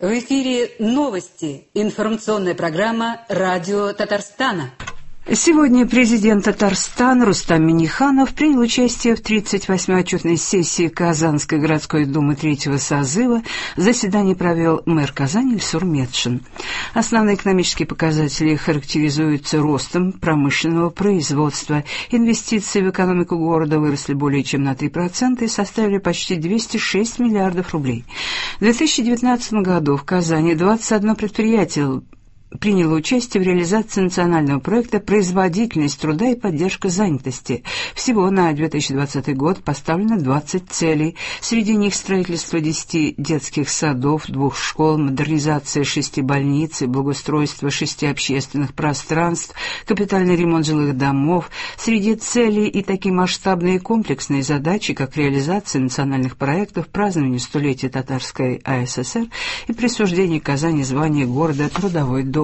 В эфире новости. Информационная программа «Радио Татарстана». Сегодня президент Татарстана Рустам Минниханов принял участие в 38-й отчетной сессии Казанской городской думы третьего созыва. Заседание провел мэр Казани Ильсур Метшин. Основные экономические показатели характеризуются ростом промышленного производства. Инвестиции в экономику города выросли более чем на 3% и составили почти 206 миллиардов рублей. В 2019 году в Казани 21 предприятие приняло участие в реализации национального проекта «Производительность труда и поддержка занятости». Всего на 2020 год поставлено 20 целей. Среди них строительство 10 детских садов, 2 школ, модернизация 6 больниц, благоустройство 6 общественных пространств, капитальный ремонт жилых домов. Среди целей и такие масштабные и комплексные задачи, как реализация национальных проектов, празднование столетия Татарской АССР и присуждение Казани звания города трудовой доблести.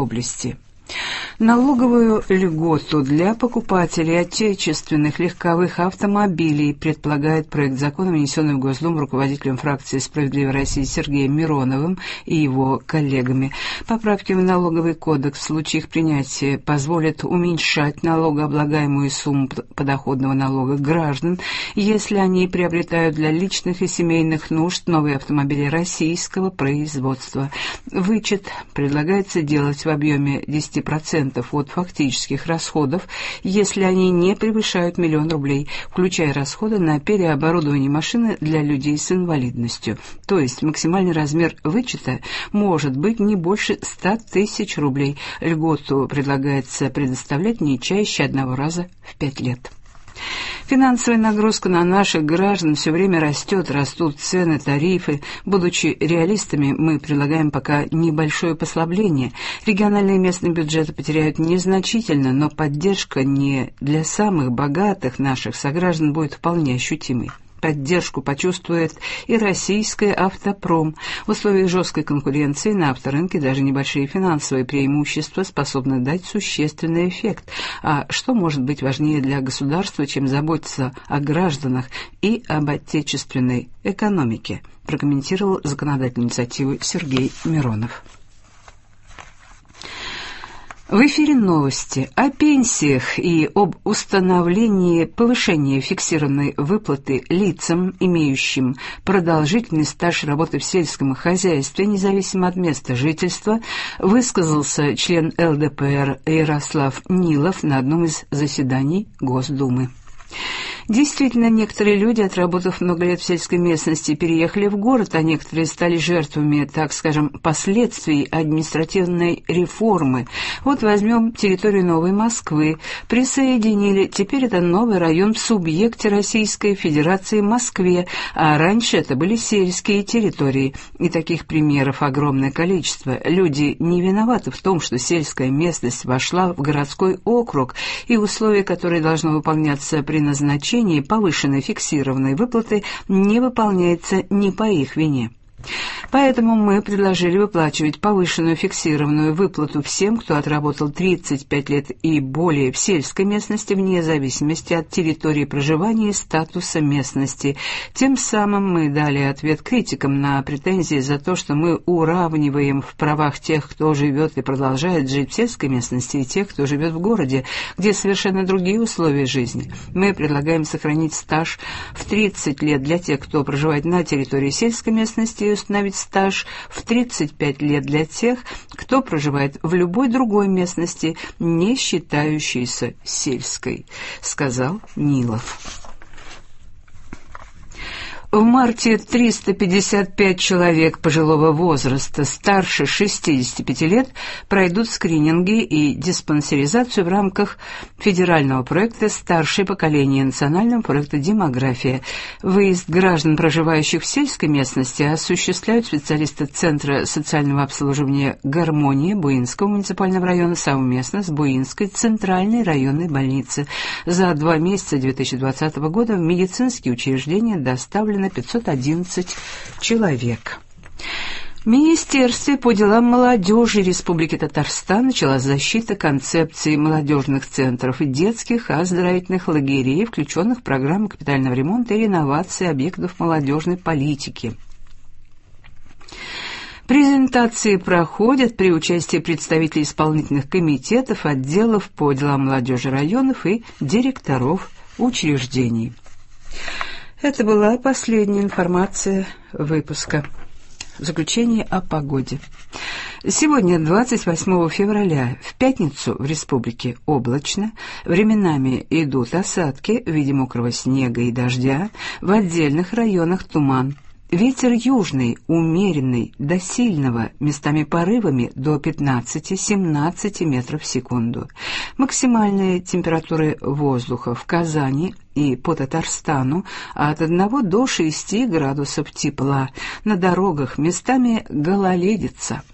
Налоговую льготу для покупателей отечественных легковых автомобилей предполагает проект закона, внесенный в Госдуму руководителем фракции «Справедливой России» Сергеем Мироновым и его коллегами. Поправки в налоговый кодекс в случае их принятия позволят уменьшать налогооблагаемую сумму подоходного налога граждан, если они приобретают для личных и семейных нужд новые автомобили российского производства. Вычет предлагается делать в объеме 10% от фактических расходов, если они не превышают 1 000 000 рублей, включая расходы на переоборудование машины для людей с инвалидностью. То есть максимальный размер вычета может быть не больше 100 000 рублей. Льготу предлагается предоставлять не чаще 1 раза в 5 лет. Финансовая нагрузка на наших граждан все время растет, растут цены, тарифы. Будучи реалистами, мы предлагаем пока небольшое послабление. Региональные и местные бюджеты потеряют незначительно, но поддержка не для самых богатых наших сограждан будет вполне ощутимой. Поддержку почувствует и российская автопром. В условиях жесткой конкуренции на авторынке даже небольшие финансовые преимущества способны дать существенный эффект. А что может быть важнее для государства, чем заботиться о гражданах и об отечественной экономике, прокомментировал законодательную инициативу Сергей Миронов. В эфире новости о пенсиях и об установлении повышения фиксированной выплаты лицам, имеющим продолжительный стаж работы в сельском хозяйстве, независимо от места жительства, высказался член ЛДПР Ярослав Нилов на одном из заседаний Госдумы. Действительно, некоторые люди, отработав много лет в сельской местности, переехали в город, а некоторые стали жертвами, так скажем, последствий административной реформы. Вот возьмем территорию Новой Москвы. Присоединили, теперь это новый район в субъекте Российской Федерации Москве, а раньше это были сельские территории. И таких примеров огромное количество. Люди не виноваты в том, что сельская местность вошла в городской округ, и условия, которые должны выполняться при назначении повышенной фиксированной выплаты, не выполняется не по их вине. Поэтому мы предложили выплачивать повышенную фиксированную выплату всем, кто отработал 35 лет и более в сельской местности, вне зависимости от территории проживания и статуса местности. Тем самым мы дали ответ критикам на претензии за то, что мы уравниваем в правах тех, кто живет и продолжает жить в сельской местности, и тех, кто живет в городе, где совершенно другие условия жизни. Мы предлагаем сохранить стаж в 30 лет для тех, кто проживает на территории сельской местности, и установить стаж в 35 лет для тех, кто проживает в любой другой местности, не считающейся сельской, сказал Нилов. В марте 355 человек пожилого возраста старше 65 лет пройдут скрининги и диспансеризацию в рамках федерального проекта «Старшее поколение» национального проекта «Демография». Выезд граждан, проживающих в сельской местности, осуществляют специалисты Центра социального обслуживания «Гармония» Буинского муниципального района совместно с Буинской центральной районной больницей. За 2 месяца 2020 года в медицинские учреждения доставлено 511 человек. В Министерстве по делам молодежи Республики Татарстан началась защита концепции молодежных центров и детских оздоровительных лагерей, включенных в программу капитального ремонта и реновации объектов молодежной политики. Презентации проходят при участии представителей исполнительных комитетов, отделов по делам молодежи районов и директоров учреждений. Это была последняя информация выпуска. Заключение о погоде. Сегодня, 28 февраля, в пятницу в республике облачно, временами идут осадки в виде мокрого снега и дождя, в отдельных районах туман. Ветер южный, умеренный, до сильного, местами порывами до 15-17 метров в секунду. Максимальные температуры воздуха в Казани и по Татарстану от 1 до 6 градусов тепла. На дорогах местами гололедица.